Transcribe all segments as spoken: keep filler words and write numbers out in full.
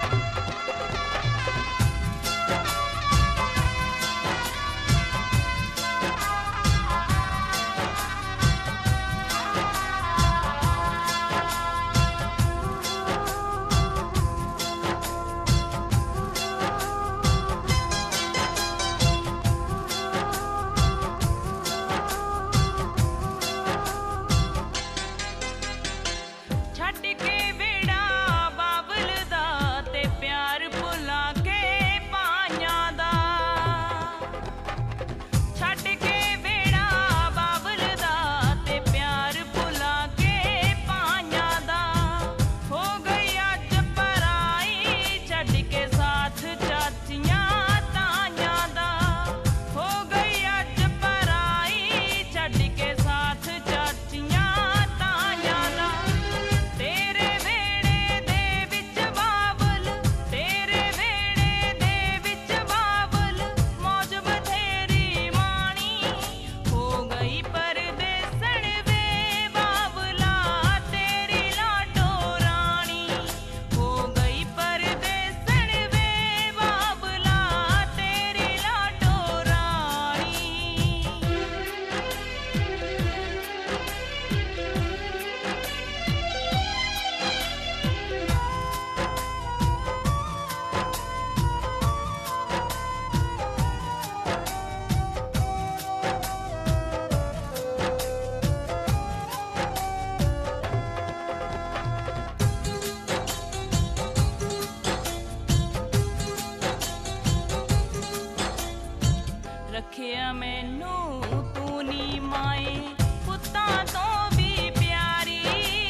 रखिया मैनू तू नी माए पुत्तां तो भी प्यारी।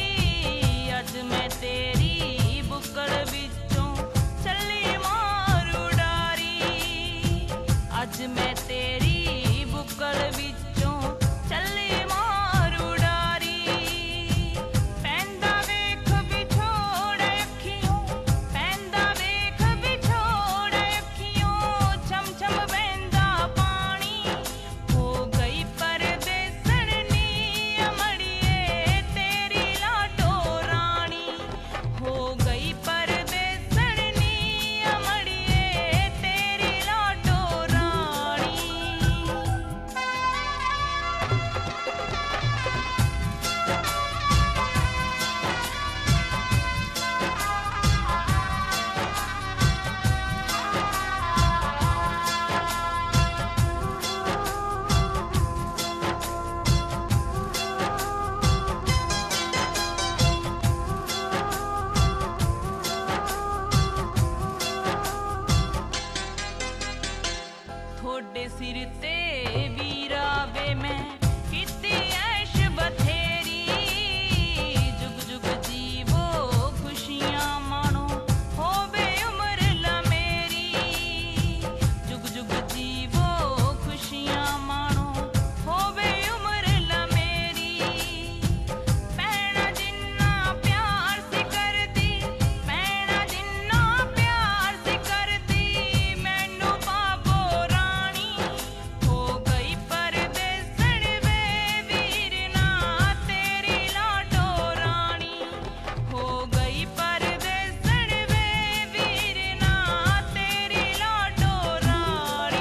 अज मैं तेरी बुकड़ विचों चली मार उडारी। अज मैं तेरी बुकड़ विचों चली मार उडारी। पैंदा वेख बिछोड़ अखियों, पैंदा वेख बिछोड़ अखियों, छम छम बहंदा पानी। हो गई परदेसण नी अमड़िए तेरी लाडो रानी। हो गई परदेसण नी अमड़िए तेरी लाडो रानी। थोड़े सिर ते वीरा वे मैं किती ऐश बथेरी। जुग जुग जीवो खुशियां मानो होवे उम्र लमेरी। जुग जुग जीवो खुशियां मानो होवे उम्र लमेरी। भैणा जिन्ना प्यार सी करदी, भैणा जिन्ना प्यार सी करदी, मैनू पावो रानी। हो गई परदेसण वे वीर ना तेरी लाडो रानी। हो गई परदेसण वे वीर ना तेरी लाडो रानी।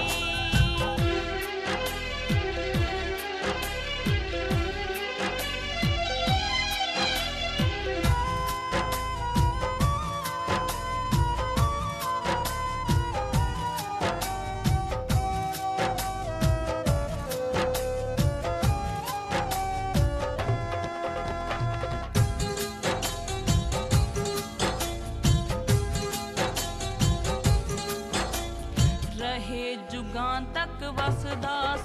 रहे जुगां तक वसदा